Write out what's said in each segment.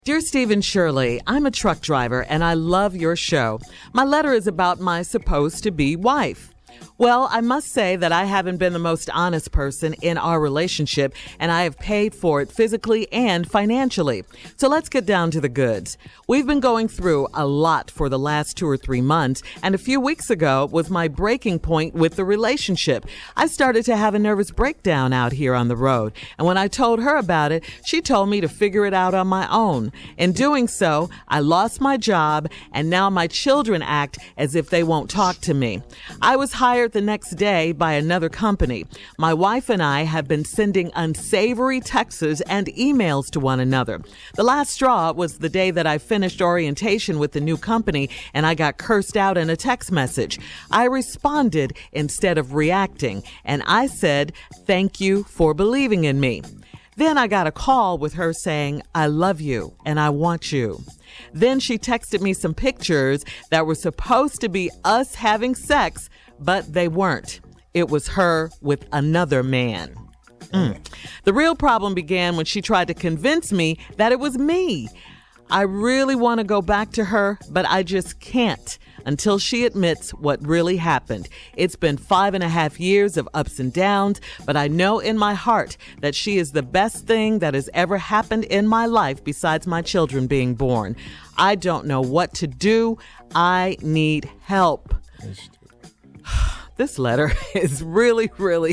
Dear Stephen Shirley, I'm a truck driver and I love your show. My letter is about my supposed-to-be wife. Well, I must say that I haven't been the most honest person in our relationship, and I have paid for it physically and financially. So let's get down to the goods. We've been going through a lot for the last 2 or 3 months, and a few weeks ago was my breaking point with the relationship. I started to have a nervous breakdown out here on the road, and when I told her about it, she told me to figure it out on my own. In doing so, I lost my job, and now my children act as if they won't talk to me. I was hired the next day by another company. My wife and I have been sending unsavory texts and emails to one another. The last straw was the day that I finished orientation with the new company and I got cursed out in a text message. I responded instead of reacting, and I said, "Thank you for believing in me." Then I got a call with her saying, "I love you and I want you." Then she texted me some pictures that were supposed to be us having sex, but they weren't. It was her with another man. The real problem began when she tried to convince me that it was me. I really want to go back to her, but I just can't until she admits what really happened. It's been 5.5 years of ups and downs, but I know in my heart that she is the best thing that has ever happened in my life besides my children being born. I don't know what to do. I need help. This letter is really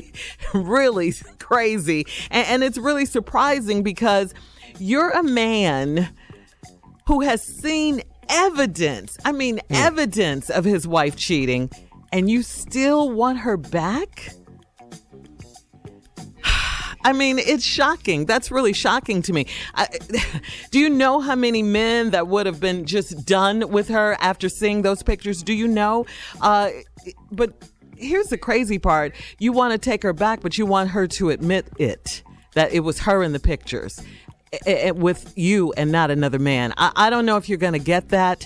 crazy. And it's really surprising because you're a man who has seen evidence of his wife cheating, and you still want her back? I mean, it's shocking. That's really shocking to me. Do you know how many men that would have been just done with her after seeing those pictures? Do you know? But here's the crazy part. You want to take her back, but you want her to admit that it was her in the pictures with you and not another man. I don't know if you're going to get that.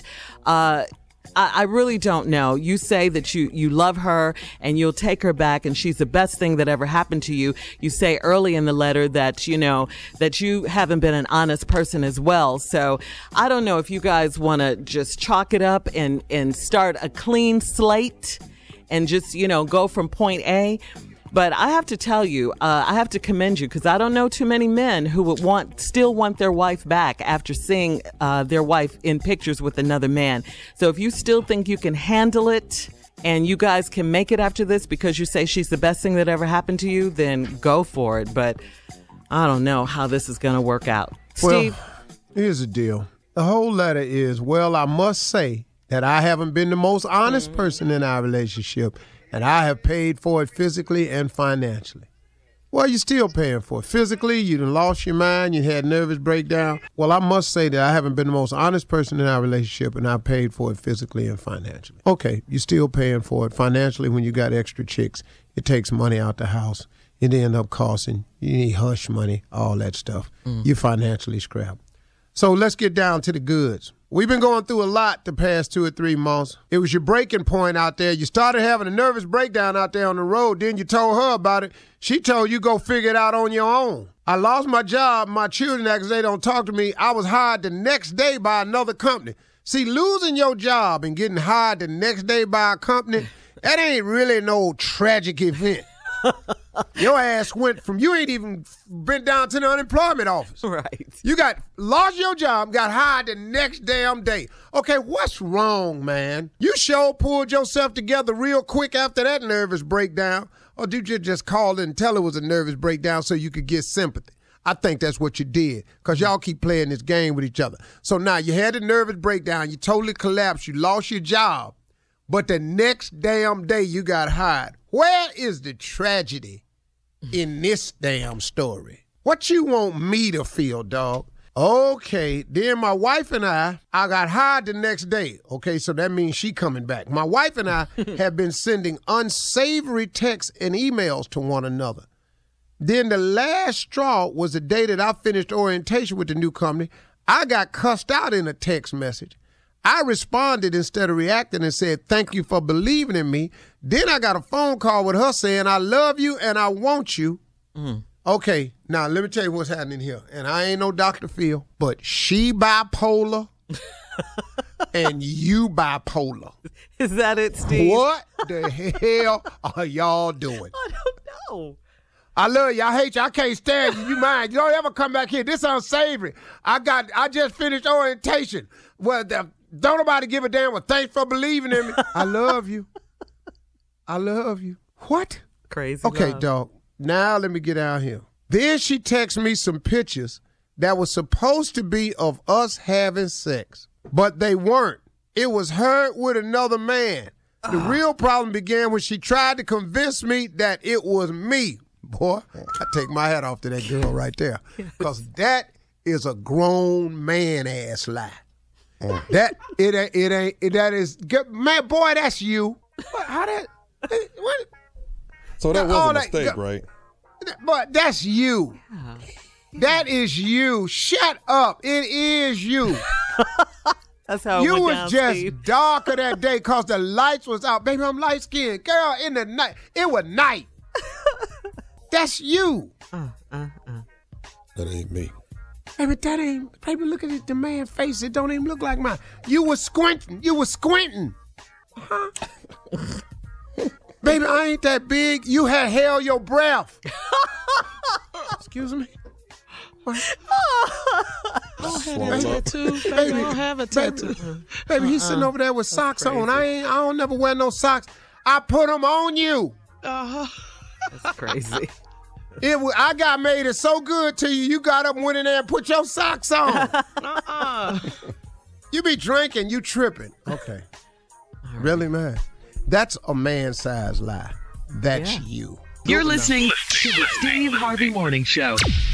I really don't know. You say that you love her and you'll take her back and she's the best thing that ever happened to you. You say early in the letter that, that you haven't been an honest person as well. So I don't know if you guys want to just chalk it up and start a clean slate and just, go from point A. But I have to tell you, I have to commend you because I don't know too many men who would still want their wife back after seeing their wife in pictures with another man. So if you still think you can handle it and you guys can make it after this because you say she's the best thing that ever happened to you, then go for it. But I don't know how this is going to work out. Steve? Well, here's the deal. The whole letter is, I must say that I haven't been the most honest person in our relationship. And I have paid for it physically and financially. Well, you're still paying for it. Physically, you done lost your mind, you had nervous breakdown. Well, I must say that I haven't been the most honest person in our relationship, and I paid for it physically and financially. Okay, you're still paying for it. Financially, when you got extra chicks, it takes money out the house. It end up costing. You need hush money, all that stuff. You're financially scrapped. So let's get down to the goods. We've been going through a lot the past 2 or 3 months. It was your breaking point out there. You started having a nervous breakdown out there on the road. Then you told her about it. She told you go figure it out on your own. I lost my job. My children, because they don't talk to me. I was hired the next day by another company. See, losing your job and getting hired the next day by a company, that ain't really no tragic event. Your ass went from, you ain't even been down to the unemployment office. Right. You lost your job, got hired the next damn day. Okay, what's wrong, man? You sure pulled yourself together real quick after that nervous breakdown. Or did you just call and tell it was a nervous breakdown so you could get sympathy? I think that's what you did, because y'all keep playing this game with each other. So now you had a nervous breakdown, you totally collapsed, you lost your job, but the next damn day you got hired. Where is the tragedy in this damn story? What you want me to feel, dog? Okay, then my wife and I got hired the next day. Okay, so that means she coming back. My wife and I have been sending unsavory texts and emails to one another. Then the last straw was the day that I finished orientation with the new company. I got cussed out in a text message. I responded instead of reacting and said, "Thank you for believing in me." Then I got a phone call with her saying, "I love you and I want you." Okay, now let me tell you what's happening here. And I ain't no Dr. Phil, but she bipolar and you bipolar. Is that it, Steve? What the hell are y'all doing? I don't know. I love you. I hate you. I can't stand you. You mind. You don't ever come back here. This unsavory. I just finished orientation. Well, don't nobody give a damn. Well, thanks for believing in me. I love you. I love you. What? Crazy. Okay, love. dog. Now let me get out here. Then she texted me some pictures that was supposed to be of us having sex, but they weren't. It was her with another man. The real problem began when she tried to convince me that it was me. Boy, I take my hat off to that girl right there, because that is a grown man ass lie. That is man, boy, that's you. How that? What? So that was a mistake, right? But that's you. Yeah. That is you. Shut up. It is you. That's how it You went was down, just Steve. darker that day because the lights was out. Baby, I'm light skinned. Girl, in the night. It was night. That's you. That ain't me. Baby, that ain't. Baby, look at it, the man's face. It don't even look like mine. You was squinting. Huh? Baby, I ain't that big. You had held your breath. Excuse me? What? I don't have that tattoo. Baby, I don't have a tattoo. Baby, he's sitting over there with socks on. I don't never wear no socks. I put them on you. That's crazy. I got made it so good to you, you got up and went in there and put your socks on. You be drinking, you tripping. Okay. Right. Really, man? That's a man-sized lie. That's you. You're listening to the Steve Harvey Morning Show.